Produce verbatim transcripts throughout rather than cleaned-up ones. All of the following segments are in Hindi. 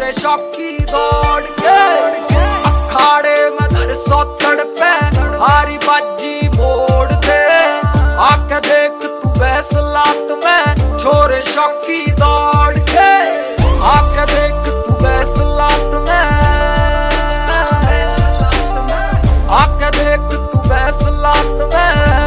छोरे शौकी दौड़ के अखाड़े में दर सौतड़ पे हारी बाजी मोड़ दे। आके देख तू बैस लात में छोरे शौकी दौड़ के। आके देख तू बैस लात में, आके देख तू बैस लात में।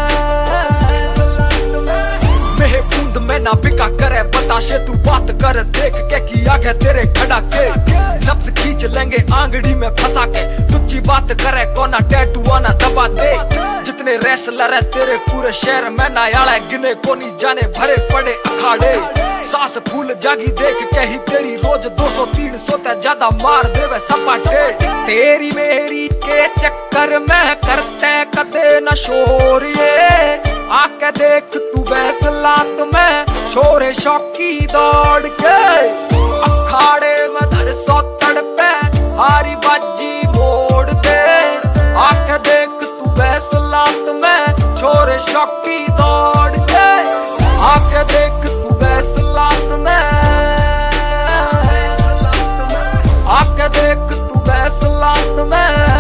मेहे बूंद में ना बिका करे बताशे, तू बात कर देख के किया है तेरे खड़ा के। नब्ज खींच लेंगे आंगड़ी में फंसा के, तुच्ची बात करे कोना टैटू आना दबा दे। जितने रेसलर है तेरे पूरे शहर में ना याला गिने को नहीं जाने भरे पड़े अखाड़े। सांस फूल जागी देख के ही तेरी रोज दो सौ तीन सौ ते ज्यादा मार देवे सपाटे। तेरी मेरी के चक्कर में करते कदे न शोर ये। आके देख तू बैस लात में छोरे शौकी दौड़ के अखाड़े में दर सौतड़ पे हारी बाजी मोड़ दे। आके देख तू बैस लात में छोरे शौकी दौड़ के। आके देख तू बैस लात में, आके देख तू बैस लात में।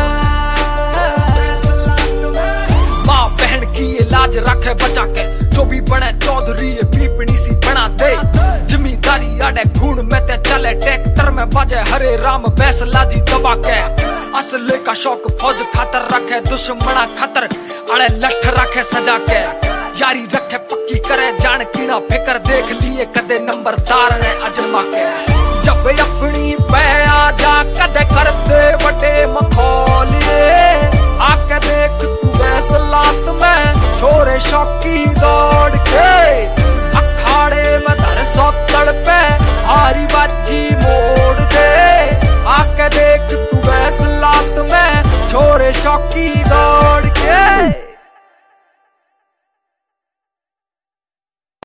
माँ बहन की ये लाज रखे बचा के, जो भी बने चौधरी ये पीपनी सी बना दे। जिम्मेदारी आड़े खून में ते चले ट्रैक्टर में बाजे हरे राम बैस लाजी दबा के। असले का शौक फौज खातर रखे दुश्मना खतर अड़े लठ रखे सजा के। यारी रखे पक्की करे जान की ना फिकर, देख लिए कदे नंबरदार ने अजमा के। जब अपनी पे आ जा कदे करते बड़े मखौलिए। आके देख तू बैस लात में छोरे शौकी दौड़ के अखाड़े में दर सौतड़ पे हारी बाजी मोड़ दे। आके देख तू बैस लात में छोरे शौकी